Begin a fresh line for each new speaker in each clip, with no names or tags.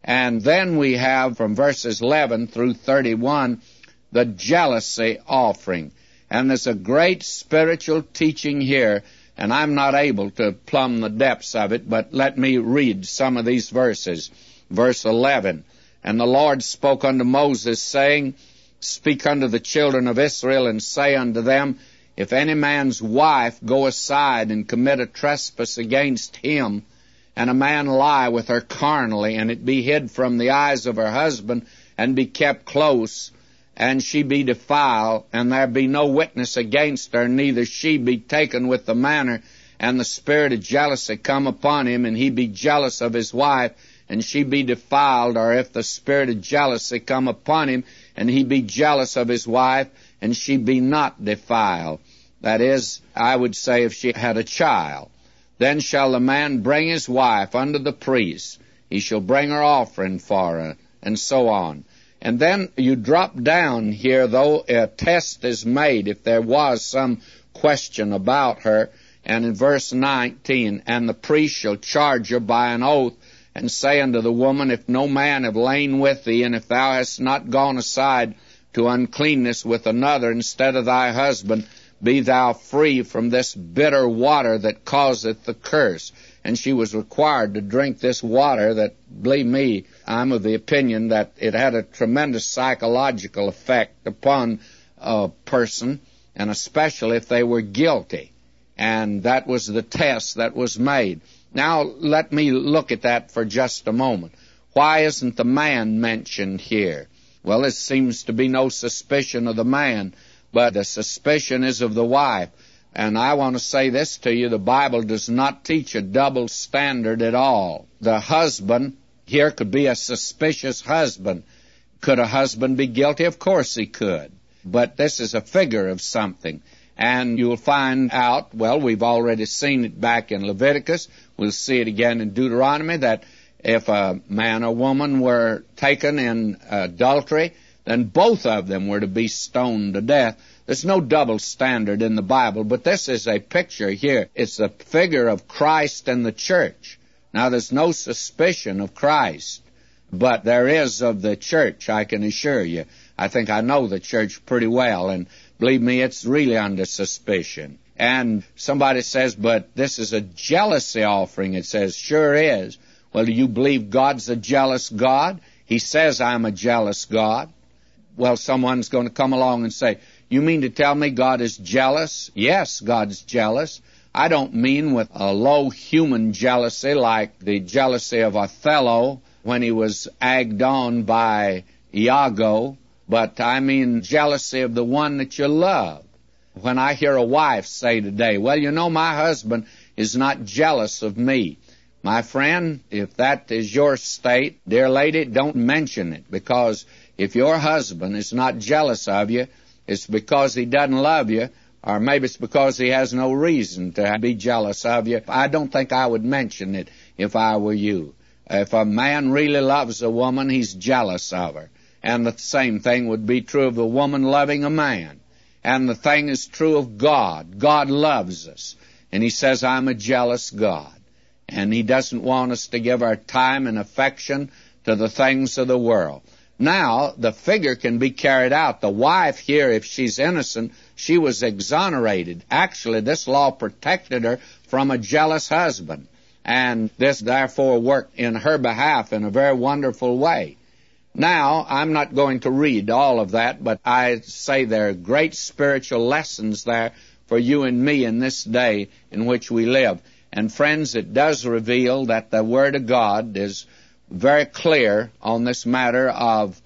And then we have from verses 11 through 31 the jealousy offering. And there's a great spiritual teaching here, and I'm not able to plumb the depths of it, but let me read some of these verses. Verse 11, "And the Lord spoke unto Moses, saying, Speak unto the children of Israel, and say unto them, If any man's wife go aside and commit a trespass against him, and a man lie with her carnally, and it be hid from the eyes of her husband, and be kept close, and she be defiled, and there be no witness against her, neither she be taken with the manner, and the spirit of jealousy come upon him, and he be jealous of his wife, and she be defiled, or if the spirit of jealousy come upon him, and he be jealous of his wife, and she be not defiled." That is, I would say if she had a child. "Then shall the man bring his wife unto the priest. He shall bring her offering for her," and so on. And then you drop down here, though a test is made if there was some question about her. And in verse 19, "And the priest shall charge her by an oath, and say unto the woman, If no man have lain with thee, and if thou hast not gone aside to uncleanness with another instead of thy husband, be thou free from this bitter water that causeth the curse." And she was required to drink this water that, believe me, I'm of the opinion that it had a tremendous psychological effect upon a person, and especially if they were guilty. And that was the test that was made. Now, let me look at that for just a moment. Why isn't the man mentioned here? Well, there seems to be no suspicion of the man, but the suspicion is of the wife. And I want to say this to you, the Bible does not teach a double standard at all. The husband here could be a suspicious husband. Could a husband be guilty? Of course he could. But this is a figure of something. And you'll find out, well, we've already seen it back in Leviticus. We'll see it again in Deuteronomy, that if a man or woman were taken in adultery, then both of them were to be stoned to death. There's no double standard in the Bible, but this is a picture here. It's a figure of Christ and the church. Now, there's no suspicion of Christ, but there is of the church, I can assure you. I think I know the church pretty well, and believe me, it's really under suspicion. And somebody says, but this is a jealousy offering. It says, sure is. Well, do you believe God's a jealous God? He says, I'm a jealous God. Well, someone's going to come along and say, you mean to tell me God is jealous? Yes, God's jealous. I don't mean with a low human jealousy like the jealousy of Othello when he was egged on by Iago, but I mean jealousy of the one that you love. When I hear a wife say today, well, you know, my husband is not jealous of me. My friend, if that is your state, dear lady, don't mention it, because if your husband is not jealous of you, it's because he doesn't love you, or maybe it's because he has no reason to be jealous of you. I don't think I would mention it if I were you. If a man really loves a woman, he's jealous of her. And the same thing would be true of a woman loving a man. And the thing is true of God. God loves us. And he says, I'm a jealous God. And he doesn't want us to give our time and affection to the things of the world. Now, the figure can be carried out. The wife here, if she's innocent, she was exonerated. Actually, this law protected her from a jealous husband. And this, therefore, worked in her behalf in a very wonderful way. Now, I'm not going to read all of that, but I say there are great spiritual lessons there for you and me in this day in which we live. And friends, it does reveal that the Word of God is very clear on this matter of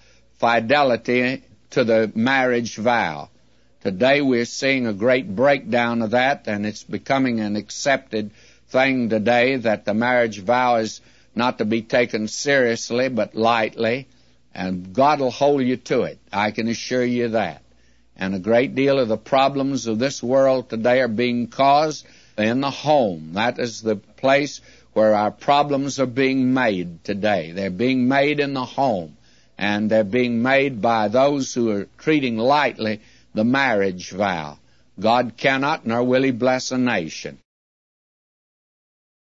fidelity to the marriage vow. Today we're seeing a great breakdown of that, and it's becoming an accepted thing today that the marriage vow is not to be taken seriously but lightly, and God will hold you to it. I can assure you that. And a great deal of the problems of this world today are being caused in the home. That is the place where our problems are being made today. They're being made in the home, and they're being made by those who are treating lightly the marriage vow. God cannot nor will he bless a nation